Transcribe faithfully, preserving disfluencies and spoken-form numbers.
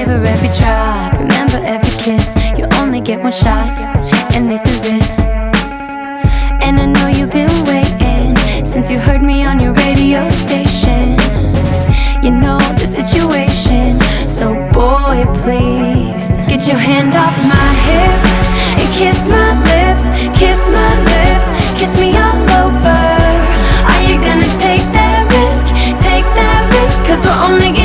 savor every drop, remember every kiss. You only get one shot, and this is it. And I know you've been waiting since you heard me on your radio station. You know the situation, so boy, please get your hand off my hip and kiss my lips, kiss my lips, kiss me all over. Are you gonna take that risk, take that risk? Cause we're only